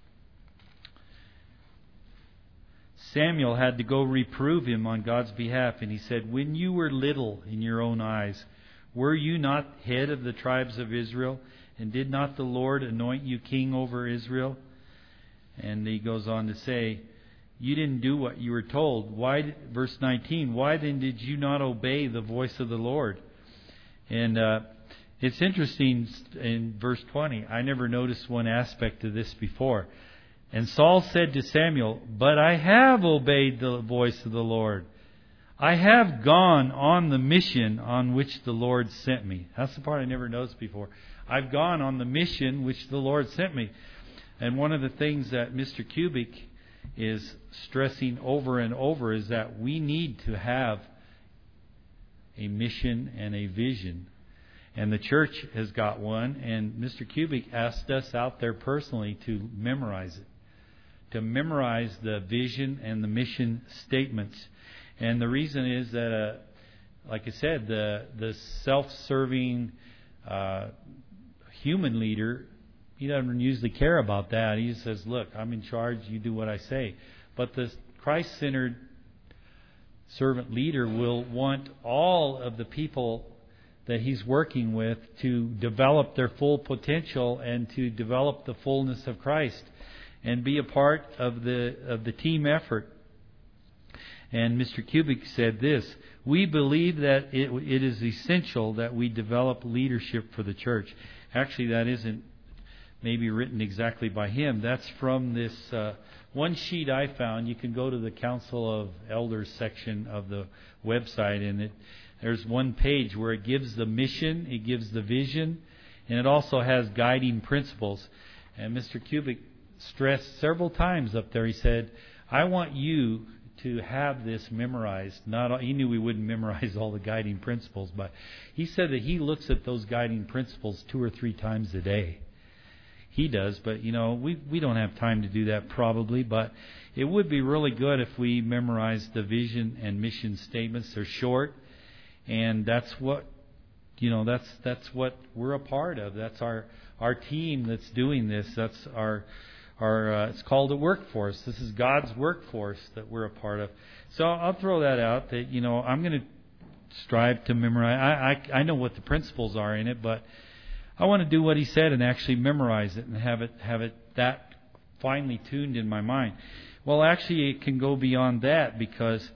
Samuel had to go reprove him on God's behalf, and he said, "When you were little in your own eyes, were you not head of the tribes of Israel? And did not the Lord anoint you king over Israel?" And he goes on to say, you didn't do what you were told. Why? Verse nineteen, why then did you not obey the voice of the Lord? And uh, it's interesting in verse twenty. I never noticed one aspect of this before. And Saul said to Samuel, "But I have obeyed the voice of the Lord. I have gone on the mission on which the Lord sent me." That's the part I never noticed before. I've gone on the mission which the Lord sent me. And one of the things that Mister Kubik is stressing over and over is that we need to have a mission and a vision. And the church has got one. And Mister Kubik asked us out there personally to memorize it. To memorize the vision and the mission statements. And the reason is that, uh, like I said, the, the self-serving, uh, human leader, he doesn't usually care about that. He says, look, I'm in charge, you do what I say. But the Christ-centered servant leader will want all of the people that he's working with to develop their full potential and to develop the fullness of Christ and be a part of the of the team effort. And Mister Kubik said this: we believe that it, it is essential that we develop leadership for the church. Actually, that isn't maybe written exactly by him. That's from this uh, one sheet I found. You can go to the Council of Elders section of the website, and it there's one page where it gives the mission, it gives the vision, and it also has guiding principles. And Mister Kubik stressed several times up there, he said, I want you to have this memorized. Not all, he knew we wouldn't memorize all the guiding principles, but he said that he looks at those guiding principles two or three times a day. He does, but you know, we we don't have time to do that probably, but it would be really good if we memorized the vision and mission statements. They're short, and that's what you know, that's that's what we're a part of. That's our our team that's doing this. That's our Our, uh, it's called a workforce. This is God's workforce that we're a part of. So I'll throw that out. That you know, I'm going to strive to memorize. I, I I know what the principles are in it, but I want to do what he said and actually memorize it and have it have it that finely tuned in my mind. Well, actually, it can go beyond that, because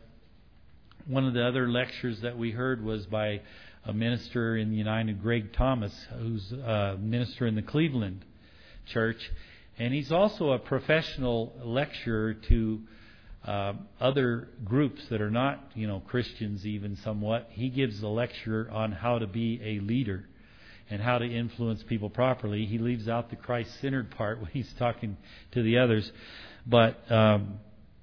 one of the other lectures that we heard was by a minister in the United, Greg Thomas, who's a minister in the Cleveland church. And he's also a professional lecturer to uh, other groups that are not, you know, Christians even somewhat. He gives a lecture on how to be a leader and how to influence people properly. He leaves out the Christ-centered part when he's talking to the others. But um,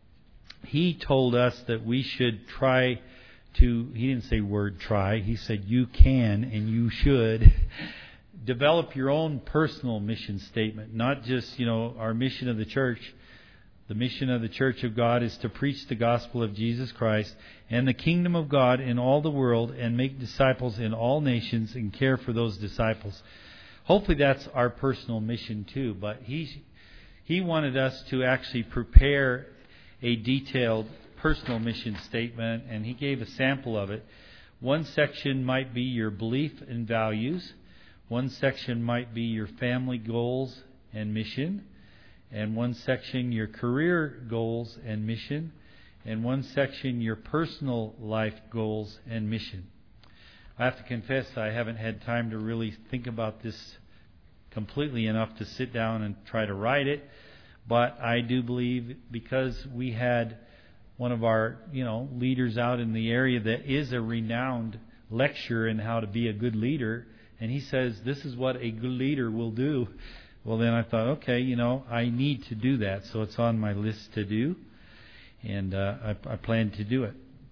he told us that we should try to, he didn't say word try, he said you can and you should develop your own personal mission statement, not just, you know, our mission of the church. The mission of the Church of God is to preach the gospel of Jesus Christ and the kingdom of God in all the world and make disciples in all nations and care for those disciples. Hopefully that's our personal mission too, but he, he wanted us to actually prepare a detailed personal mission statement, and he gave a sample of it. One section might be your belief and values. One section might be your family goals and mission. And one section your career goals and mission. And one section your personal life goals and mission. I have to confess I haven't had time to really think about this completely enough to sit down and try to write it. But I do believe, because we had one of our, you know, leaders out in the area that is a renowned lecturer in how to be a good leader, and he says this is what a good leader will do. Well, then I thought, okay, you know, I need to do that. So it's on my list to do. And uh, I, I plan to do it.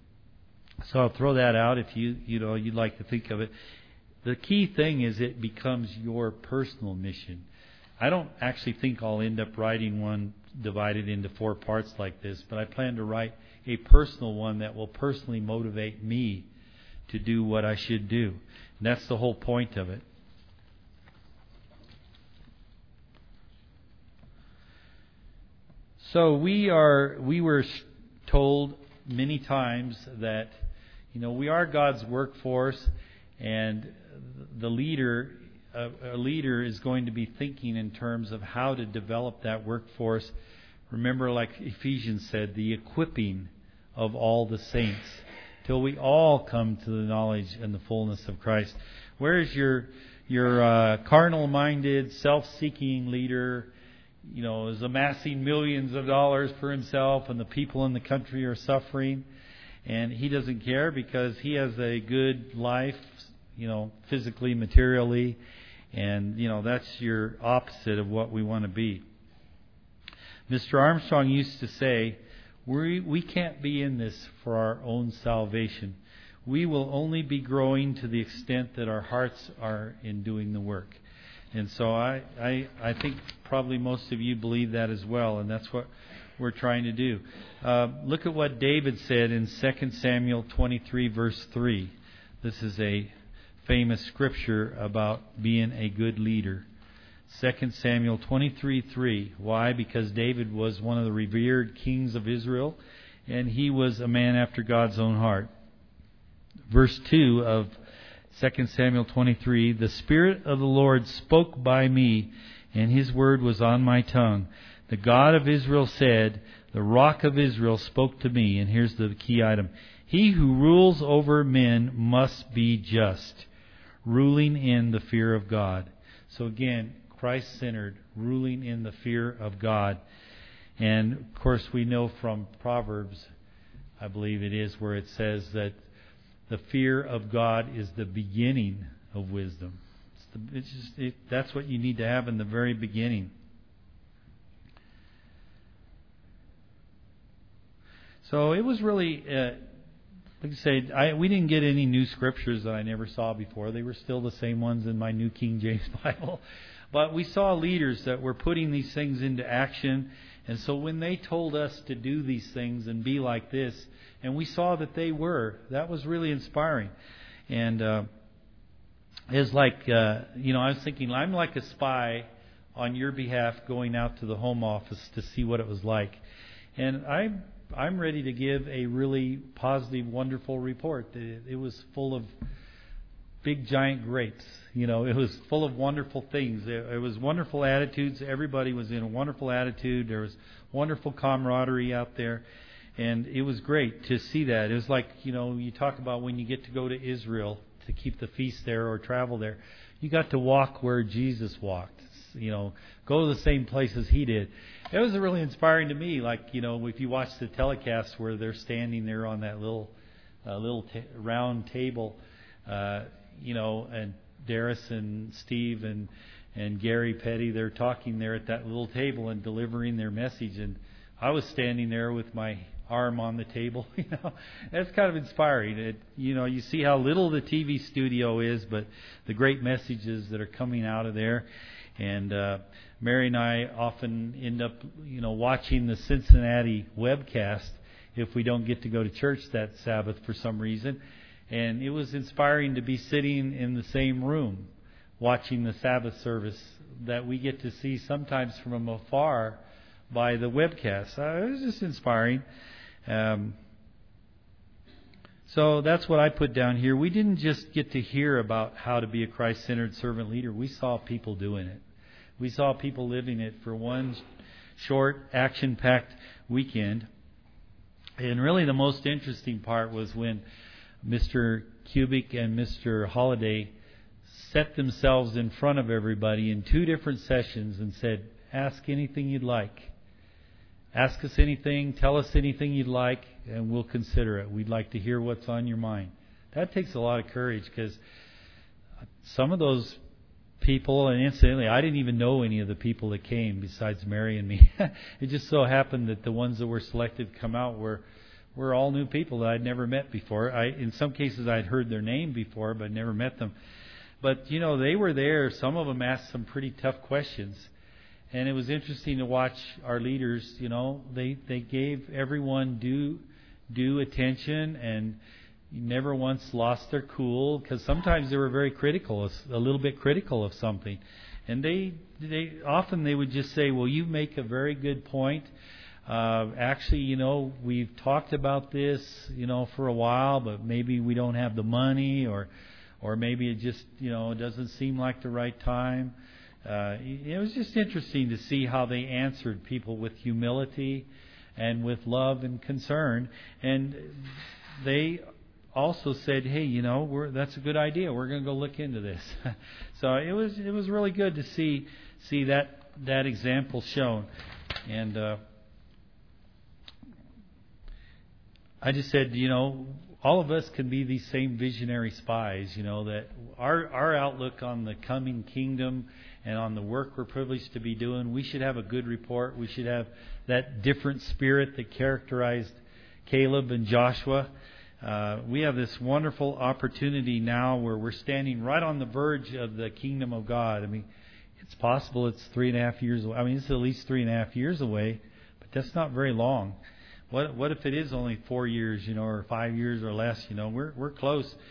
So I'll throw that out if you, you know, you'd like to think of it. The key thing is it becomes your personal mission. I don't actually think I'll end up writing one divided into four parts like this, but I plan to write a personal one that will personally motivate me to do what I should do. And that's the whole point of it. So we are we were told many times that, you know, we are God's workforce, and the leader a, a leader is going to be thinking in terms of how to develop that workforce. Remember, like Ephesians said, the equipping of all the saints, till we all come to the knowledge and the fullness of Christ. Where is your your uh, carnal-minded, self-seeking leader, you know, is amassing millions of dollars for himself, and the people in the country are suffering, and he doesn't care because he has a good life, you know, physically, materially, and, you know, that's your opposite of what we want to be. Mister Armstrong used to say, We we can't be in this for our own salvation. We will only be growing to the extent that our hearts are in doing the work. And so I, I, I think probably most of you believe that as well, and that's what we're trying to do. Uh, look at what David said in Second Samuel twenty-three, verse three. This is a famous scripture about being a good leader. Second Samuel twenty-three three. Why? Because David was one of the revered kings of Israel, and he was a man after God's own heart. Verse two of Second Samuel twenty-three, the Spirit of the Lord spoke by me, and His word was on my tongue. The God of Israel said, the Rock of Israel spoke to me. And here's the key item. He who rules over men must be just, ruling in the fear of God. So again, Christ-centered, ruling in the fear of God. And of course we know from Proverbs, I believe it is, where it says that the fear of God is the beginning of wisdom. It's, the, it's just it, that's what you need to have in the very beginning. So it was really, uh, like I say, I, we didn't get any new scriptures that I never saw before. They were still the same ones in my New King James Bible. But we saw leaders that were putting these things into action. And so when they told us to do these things and be like this, and we saw that they were, that was really inspiring. And uh, it's like, uh, you know, I was thinking, I'm like a spy on your behalf going out to the Home Office to see what it was like. And I I'm ready to give a really positive, wonderful report. It, it was full of big, giant grapes. You know, it was full of wonderful things. It, it was wonderful attitudes. Everybody was in a wonderful attitude. There was wonderful camaraderie out there. And it was great to see that. It was like, you know, you talk about when you get to go to Israel to keep the feast there or travel there. You got to walk where Jesus walked. You know, go to the same places He did. It was really inspiring to me. Like, you know, if you watch the telecast where they're standing there on that little, uh, little t- round table, uh, you know, and Darius and Steve and and Gary Petty, they're talking there at that little table and delivering their message. And I was standing there with my arm on the table. You know, that's kind of inspiring. It, you know, you see how little the T V studio is, but the great messages that are coming out of there. And uh, Mary and I often end up, you know, watching the Cincinnati webcast if we don't get to go to church that Sabbath for some reason. And it was inspiring to be sitting in the same room watching the Sabbath service that we get to see sometimes from afar by the webcast. Uh, it was just inspiring. Um, so that's what I put down here. We didn't just get to hear about how to be a Christ-centered servant leader. We saw people doing it. We saw people living it for one short, action-packed weekend. And really the most interesting part was when Mister Kubik and Mister Holliday set themselves in front of everybody in two different sessions and said, ask anything you'd like. Ask us anything, tell us anything you'd like, and we'll consider it. We'd like to hear what's on your mind. That takes a lot of courage, because some of those people, and incidentally, I didn't even know any of the people that came besides Mary and me. It just so happened that the ones that were selected to come out were were all new people that I'd never met before. I, in some cases, I'd heard their name before, but never met them. But, you know, they were there. Some of them asked some pretty tough questions. And it was interesting to watch our leaders. You know, they, they gave everyone due due attention and never once lost their cool, because sometimes they were very critical, a little bit critical of something. And they they often they would just say, well, you make a very good point. Uh, actually, you know, we've talked about this, you know, for a while, but maybe we don't have the money, or or maybe it just, you know, it doesn't seem like the right time. Uh, it was just interesting to see how they answered people with humility and with love and concern. And they also said, hey, you know, we're, that's a good idea. We're going to go look into this. So it was it was really good to see see that that example shown. And uh, I just said, you know, all of us can be these same visionary spies, you know, that our our outlook on the coming kingdom and on the work we're privileged to be doing, we should have a good report. We should have that different spirit that characterized Caleb and Joshua. Uh, we have this wonderful opportunity now where we're standing right on the verge of the kingdom of God. I mean, it's possible it's three and a half years away. I mean, it's at least three and a half years away, but that's not very long. What what if it is only four years, you know, or five years or less? You know, we're we're close.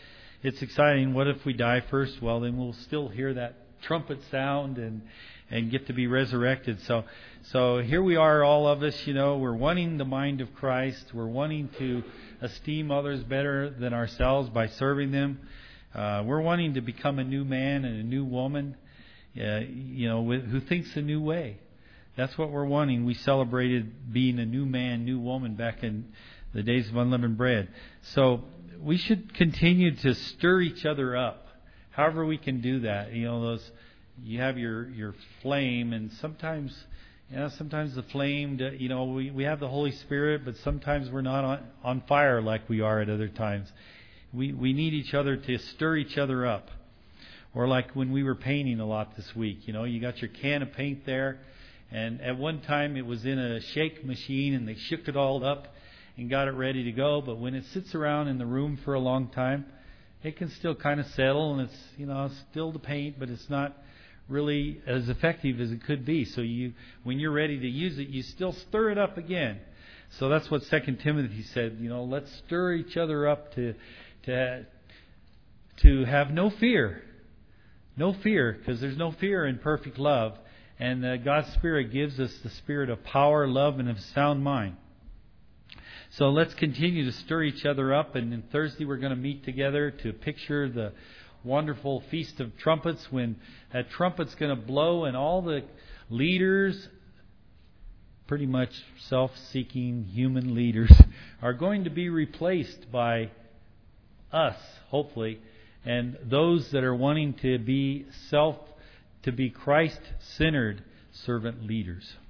it's exciting. What if we die first? Well, then we'll still hear that trumpet sound and and get to be resurrected. So so here we are, all of us, you know, we're wanting the mind of Christ. We're wanting to esteem others better than ourselves by serving them. Uh, we're wanting to become a new man and a new woman, uh, you know, with, who thinks a new way. That's what we're wanting. We celebrated being a new man, new woman back in the days of unleavened bread. So we should continue to stir each other up, however we can do that. You know, those you have your your flame, and sometimes, you know, sometimes the flame, you know, we, we have the Holy Spirit, but sometimes we're not on, on fire like we are at other times. We we need each other to stir each other up. Or like when we were painting a lot this week, you know, you got your can of paint there, and at one time it was in a shake machine, and they shook it all up and got it ready to go. But when it sits around in the room for a long time, it can still kind of settle, and it's, you know, still the paint, but it's not really as effective as it could be. So you, when you're ready to use it, you still stir it up again. So that's what Second Timothy said. You know, let's stir each other up to to to have no fear, no fear, because there's no fear in perfect love, and uh, God's Spirit gives us the spirit of power, love, and of sound mind. So let's continue to stir each other up, and then Thursday we're going to meet together to picture the wonderful Feast of Trumpets, when that trumpet's going to blow and all the leaders, pretty much self-seeking human leaders, are going to be replaced by us, hopefully, and those that are wanting to be self, to be Christ-centered servant leaders.